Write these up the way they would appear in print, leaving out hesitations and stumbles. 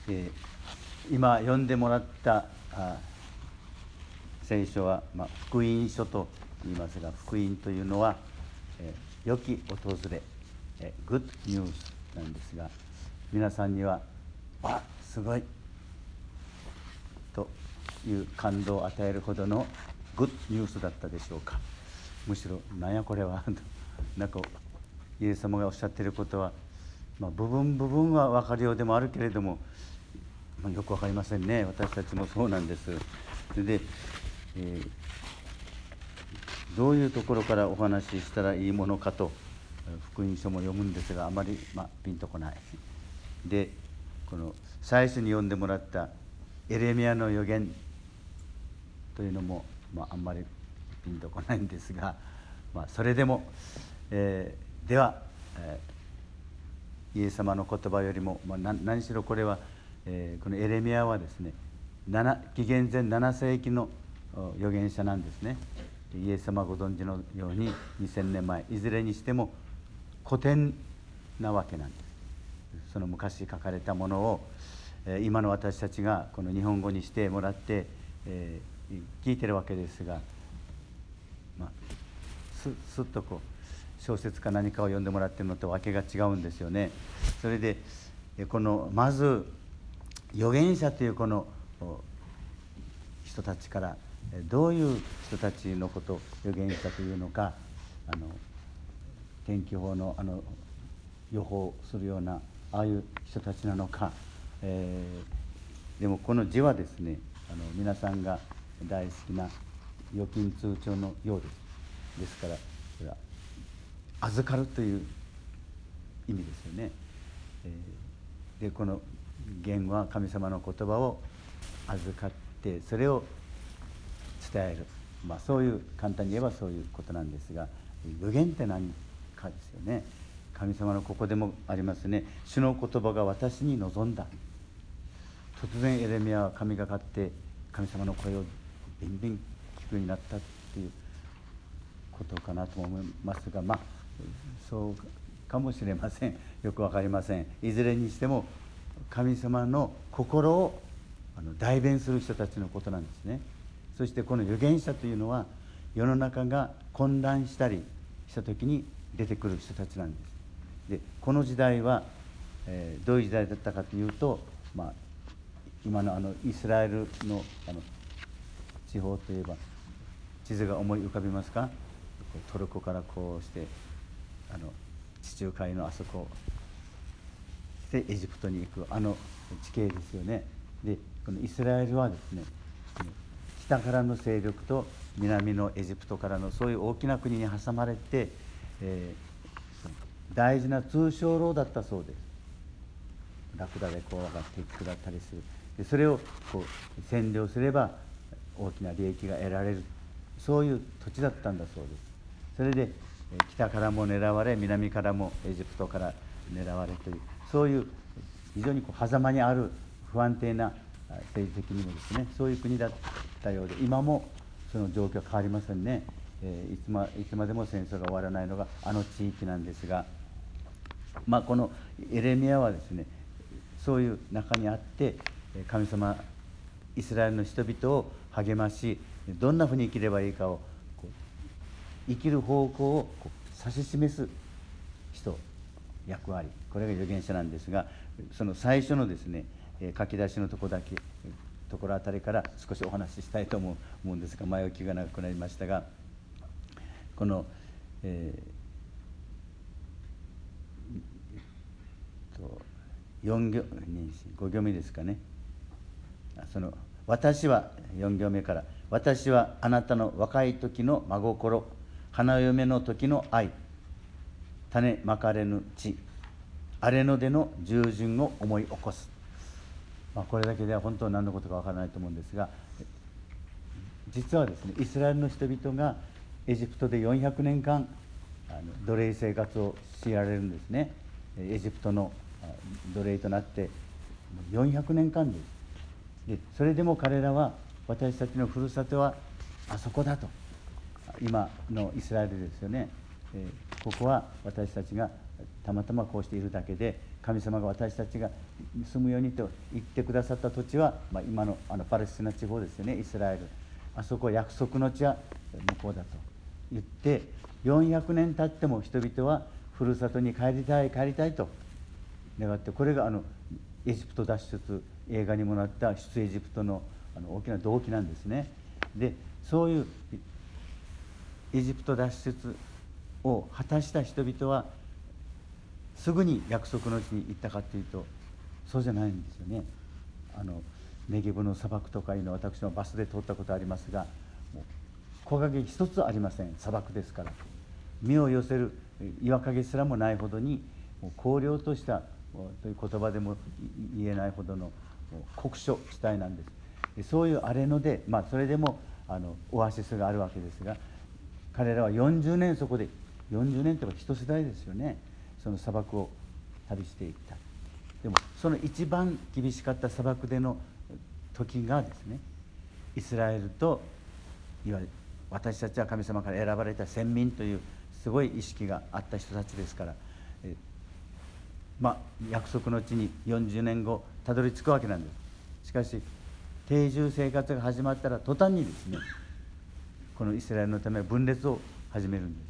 今読んでもらった聖書は、福音書と言いますが、福音というのは、良き訪れ、グッドニュースなんですが、皆さんにはすごいという感動を与えるほどのグッドニュースだったでしょうか。むしろなんやこれはなんかイエス様がおっしゃっていることは、部分は分かるようでもあるけれども、よく分かりませんね。私たちもそうなんです。で、どういうところからお話ししたらいいものかと福音書も読むんですが、あまり、ピンとこない。で、この最初に読んでもらったエレミヤの預言というのも、あんまりピンとこないんですが、それでも、では、イエス様の言葉よりも、何しろこれは、このエレミヤはですね、紀元前7世紀の預言者なんですね。イエス様ご存知のように2000年前、いずれにしても古典なわけなんです。その昔書かれたものを、今の私たちがこの日本語にしてもらって、聞いてるわけですが、すっとこう小説か何かを読んでもらってるのとわけが違うんですよね。それでこのまず預言者というこの人たちからどういう人たちのことを預言者というのか、天気予報の予報するようなああいう人たちなのか、でもこの字はですね、皆さんが大好きな預金通帳のようです。ですからこれは預かるという意味ですよね。でこの言は神様の言葉を預かってそれを伝える、そういう簡単に言えばそういうことなんですが、預言って何かですよね。神様のここでもありますね。主の言葉が私に望んだ。突然エレミヤは神がかって神様の声をビンビン聞くようになったっていうことかなと思いますが、そうかもしれません。よくわかりません。いずれにしても神様の心を代弁する人たちのことなんですね。そしてこの預言者というのは世の中が混乱したりした時に出てくる人たちなんです。でこの時代は、どういう時代だったかというと、今のイスラエルの地方といえば地図が思い浮かびますか。トルコからこうして地中海のあそこでエジプトに行く地形ですよね。でこのイスラエルはですね、北からの勢力と南のエジプトからのそういう大きな国に挟まれて、大事な通商路だったそうです。ラクダでこう上がっていくだったりする。でそれをこう占領すれば大きな利益が得られる、そういう土地だったんだそうです。それで北からも狙われ南からもエジプトから狙われという、そういう非常に狭間にある不安定な政治的にもですね、そういう国だったようで、今もその状況は変わりませんね。いつまでも戦争が終わらないのが地域なんですが、このエレミヤはですね、そういう中にあって神様イスラエルの人々を励まし、どんなふうに生きればいいかを生きる方向を指し示す人、役割、これが預言者なんですが、その最初のですね書き出しのところあたりから少しお話ししたいと思うんですが、前置きが長くなりましたが、この、5行目ですかね。私は4行目から、私はあなたの若い時の真心、花嫁の時の愛、種まかれぬ地、荒れ野での従順を思い起こす。これだけでは本当は何のことかわからないと思うんですが、実はですね、イスラエルの人々がエジプトで400年間奴隷生活を強いられるんですね。エジプトの奴隷となって400年間です。でそれでも彼らは私たちのふるさとはあそこだと、今のイスラエルですよね。ここは私たちがたまたまこうしているだけで、神様が私たちが住むようにと言ってくださった土地は、今のパレスチナ地方ですよね、イスラエル。あそこ約束の地は向こうだと言って、400年経っても人々はふるさとに帰りたい帰りたいと願って、これがエジプト脱出、映画にもなった出エジプトの大きな動機なんですね。でそういうエジプト脱出を果たした人々はすぐに約束の地に行ったかというと、そうじゃないんですよね。ネゲブの砂漠とかいうのは私もバスで通ったことありますが、もう木陰一つありません。砂漠ですから、身を寄せる岩陰すらもないほどに、もう荒涼としたという言葉でも言えないほどの酷暑地帯なんです。そういう荒れ野で、それでもオアシスがあるわけですが、彼らは40年そこで、40年というか一世代ですよね、その砂漠を旅していった。でもその一番厳しかった砂漠での時がですね、イスラエルといわゆる私たちは神様から選ばれた先民というすごい意識があった人たちですから、約束の地に40年後たどり着くわけなんです。しかし定住生活が始まったら途端にですね、このイスラエルのため分裂を始めるんです。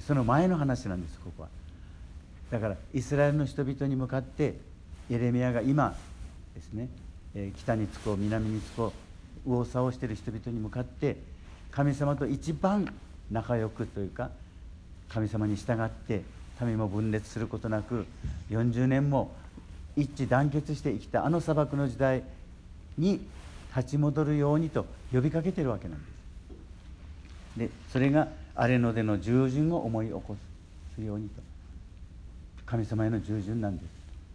その前の話なんです、ここは。だからイスラエルの人々に向かってエレミヤが今ですね、北につこう南につこう右往左往している人々に向かって、神様と一番仲良くというか、神様に従って民も分裂することなく40年も一致団結して生きた砂漠の時代に立ち戻るようにと呼びかけているわけなんです。でそれが荒れ野での従順を思い起こすようにと、神様への従順なんです。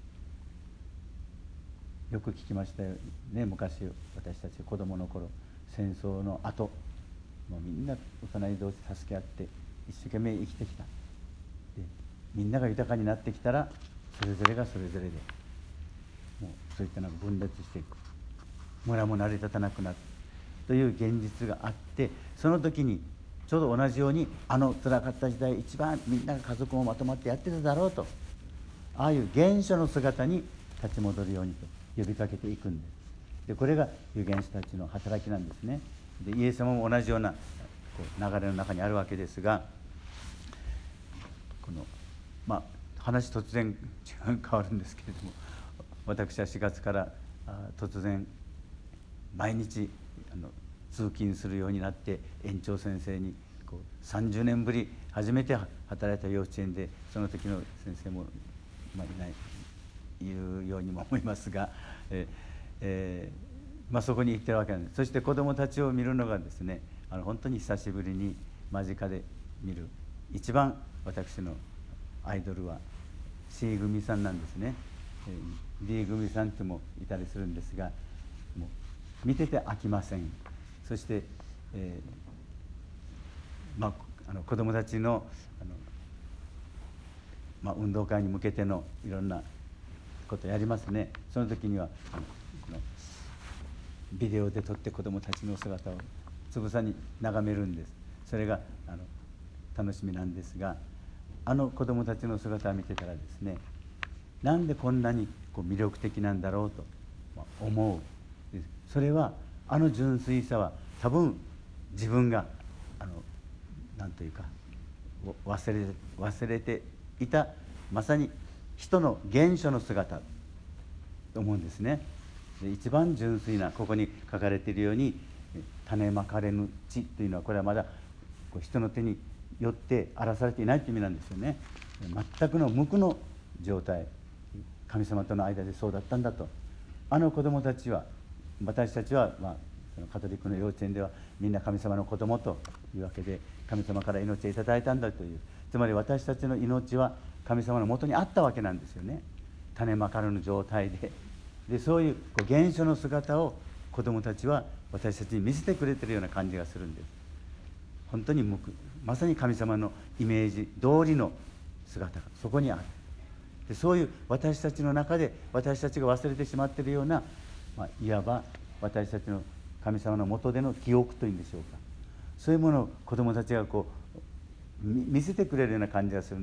よく聞きましたよね、昔私たち子供の頃、戦争の後もうみんな幼い同士助け合って一生懸命生きてきた。でみんなが豊かになってきたら、それぞれがそれぞれでもうそういったのが分裂していく、村も成り立たなくなるという現実があって、その時にちょうど同じように辛かった時代、一番みんなが家族もまとまってやってただろうと、ああいう原初の姿に立ち戻るようにと呼びかけていくんです。でこれが預言者たちの働きなんですね。でイエス様も同じような流れの中にあるわけですが、話突然変わるんですけれども、私は4月から突然毎日通勤するようになって、園長先生に30年ぶり初めて働いた幼稚園で、その時の先生もいるようにも思いますが、そこに行ってるわけなんです。そして子どもたちを見るのがですね、本当に久しぶりに間近で見る。一番私のアイドルは C 組さんなんですね。D 組さんってもいたりするんですが、もう見てて飽きません。そして、子どもたちの運動会に向けてのいろんなことやりますね。その時にはビデオで撮って子どもたちの姿をつぶさに眺めるんです。それが楽しみなんですが、子どもたちの姿を見てたらですね、なんでこんなに魅力的なんだろうと思う。それは純粋さは多分自分が何というか忘れていた、まさに人の原初の姿と思うんですね。で一番純粋な、ここに書かれているように種まかれぬ地というのは、これはまだ人の手によって荒らされていないという意味なんですよね。全くの無垢の状態、神様との間でそうだったんだと。子供たちは、私たちは、そのカトリックの幼稚園ではみんな神様の子供というわけで、神様から命をいただいたんだという、つまり私たちの命は神様のもとにあったわけなんですよね。種まかれぬ状態で、そういう原初の姿を子供たちは私たちに見せてくれているような感じがするんです。本当にまさに神様のイメージ通りの姿がそこにある。でそういう私たちの中で私たちが忘れてしまっているような、いわば私たちの神様の下での記憶というんでしょうか、そういうものを子どもたちが見せてくれるような感じがするんです。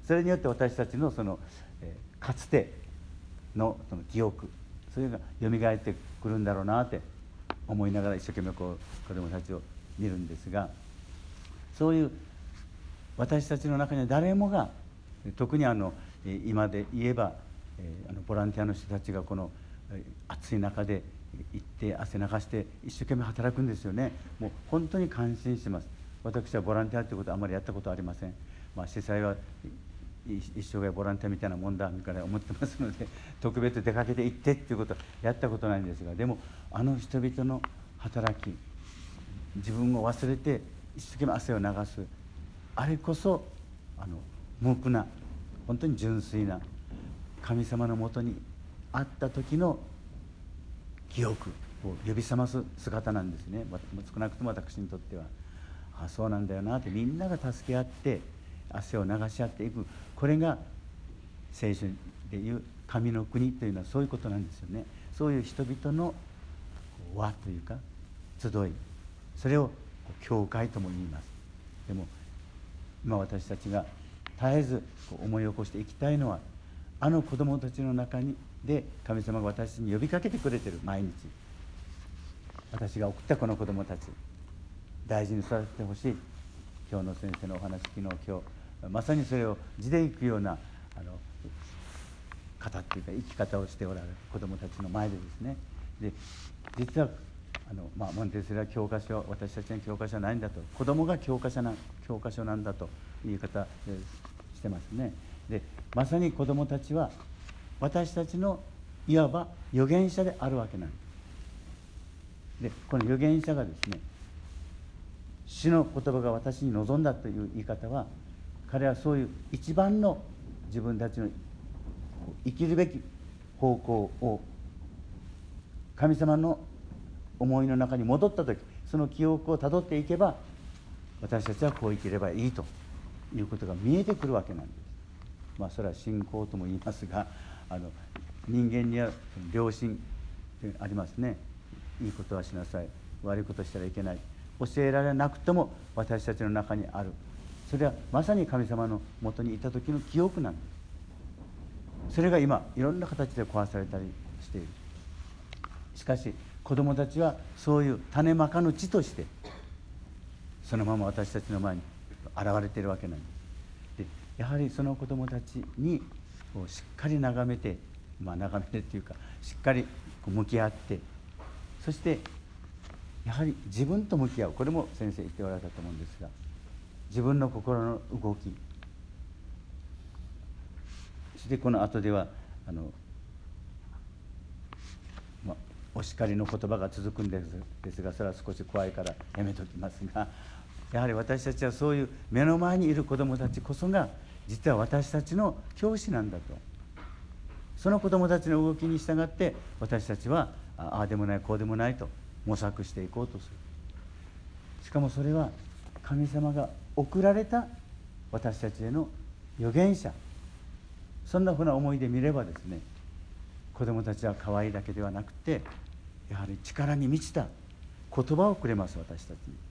それによって私たちのかつてのその記憶、それがよみがえってくるんだろうなって思いながら一生懸命子どもたちを見るんですが、そういう私たちの中には誰もが、特に今で言えばボランティアの人たちがこの暑い中で行って汗流して一生懸命働くんですよね。もう本当に感心します。私はボランティアということはあまりやったことはありません。司祭は一生涯ボランティアみたいなもんだみたいな思ってますので、特別出かけて行ってっていうことはやったことないんですが、でも人々の働き、自分を忘れて一生懸命汗を流す、あれこそ無垢な本当に純粋な神様のもとにあった時の記憶を呼び覚ます姿なんですね。少なくとも私にとってはそうなんだよなって、みんなが助け合って汗を流し合っていく、これが聖書でいう神の国というのはそういうことなんですよね。そういう人々の輪というか集い、それを教会とも言います。でも今私たちが絶えず思い起こしていきたいのは、子供たちの中で神様が私に呼びかけてくれている。毎日私が送ったこの子供たち、大事に育ててほしい。今日の先生のお話、昨日今日まさにそれを地でいくような方っていうか生き方をしておられる子供たちの前でですね、で実はモンテッソーリは教科書、私たちに教科書はないんだと、子供が教科書なんだという言い方してますね。でまさに子供たちは私たちのいわば預言者であるわけなんです。でこの預言者がですね、主の言葉が私に望んだという言い方は、彼はそういう一番の自分たちの生きるべき方向を神様の思いの中に戻った時、その記憶をたどっていけば、私たちはこう生きればいいということが見えてくるわけなんです。それは信仰とも言いますが、人間には良心ありますね。いいことはしなさい、悪いことしたらいけない、教えられなくても私たちの中にある、それはまさに神様のもとにいた時の記憶なんです。それが今いろんな形で壊されたりしている。しかし子どもたちはそういう種まかぬ地としてそのまま私たちの前に現れているわけなんです。でやはりその子どもたちにしっかり眺めて、眺めてっていうかしっかり向き合って、そしてやはり自分と向き合う。これも先生言っておられたと思うんですが、自分の心の動き、そしてこの後ではお叱りの言葉が続くんですが、それは少し怖いからやめときますが、やはり私たちはそういう目の前にいる子どもたちこそが実は私たちの教師なんだと。その子どもたちの動きに従って私たちはああでもないこうでもないと模索していこうとする。しかもそれは神様が送られた私たちへの預言者、そんなふうな思いで見ればですね、子どもたちは可愛いだけではなくて、やはり力に満ちた言葉をくれます。私たちに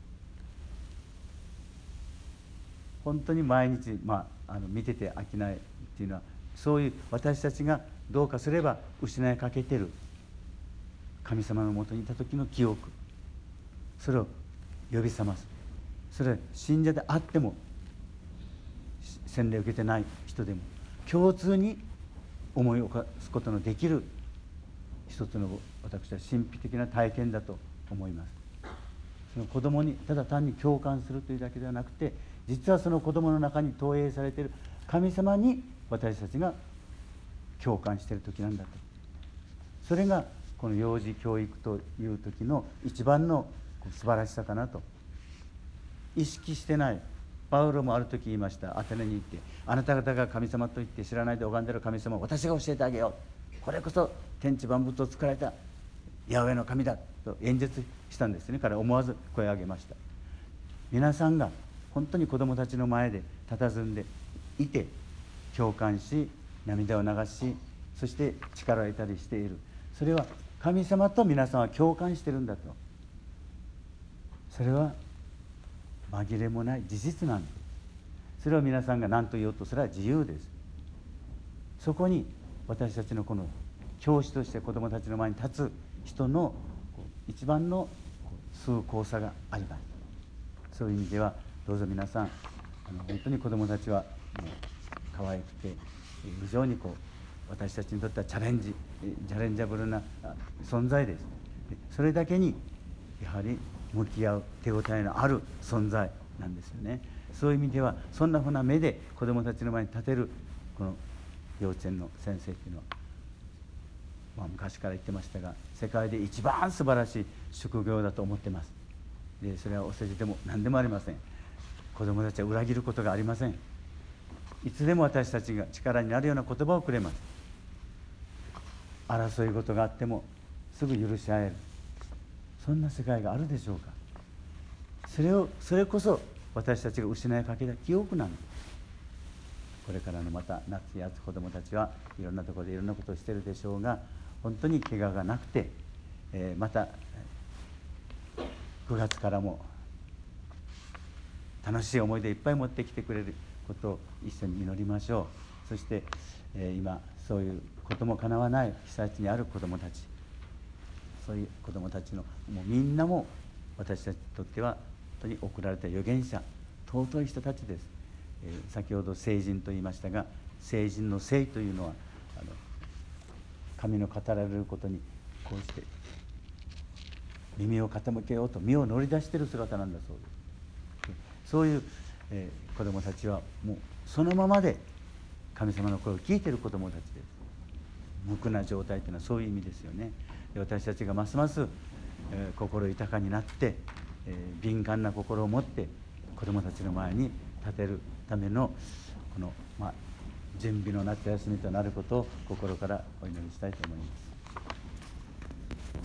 本当に毎日、見てて飽きないっていうのは、そういう私たちがどうかすれば失いかけている神様のもとにいた時の記憶、それを呼び覚ます。それは信者であっても洗礼を受けてない人でも共通に思い起こすことのできる一つの私は神秘的な体験だと思います。その子供にただ単に共感するというだけではなくて、実はその子供の中に投影されている神様に私たちが共感している時なんだと。それがこの幼児教育という時の一番の素晴らしさかなと。意識してない。パウロもある時言いました。アテネに行って、あなた方が神様と言って知らないで拝んでいる神様を私が教えてあげよう、これこそ天地万物を作られたヤハウェの神だと演説したんですね。彼は思わず声を上げました。皆さんが本当に子供たちの前で佇んでいて共感し、涙を流し、そして力を得たりしている。それは神様と皆さんは共感しているんだと。それは紛れもない事実なんです。 それを皆さんが何と言おうとそれは自由です。そこに私たちのこの教師として子どもたちの前に立つ人の一番の崇高さがあります。そういう意味ではどうぞ皆さん本当に子どもたちはもう可愛くて非常に私たちにとってはチャレンジャブルな存在です。それだけにやはり向き合う手応えのある存在なんですよね。そういう意味ではそんなふうな目で子どもたちの前に立てるこの幼稚園の先生っていうのは、昔から言ってましたが世界で一番素晴らしい職業だと思ってます。でそれはお世辞でも何でもありません。子どもたちは裏切ることがありません。いつでも私たちが力になるような言葉をくれます。争い事があってもすぐ許し合える、そんな世界があるでしょうか。それこそ私たちが失いかけた記憶なの。これからのまた夏や子どもたちはいろんなところでいろんなことをしているでしょうが、本当に怪我がなくて、また9月からも楽しい思い出いっぱい持ってきてくれることを一緒に祈りましょう。そして、今そういうこともかなわない被災地にある子どもたち、そういう子どもたちのもうみんなも私たちにとっては本当に送られた預言者、尊い人たちです。先ほど聖人と言いましたが、聖人の聖というのは神の語られることにこうして耳を傾けようと身を乗り出している姿なんだそうです。そういう、子どもたちはもうそのままで神様の声を聞いている子どもたちです。無垢な状態というのはそういう意味ですよね。で私たちがますます、心豊かになって、敏感な心を持って子どもたちの前に立てるためのこの、準備の夏休みとなることを心からお祈りしたいと思います。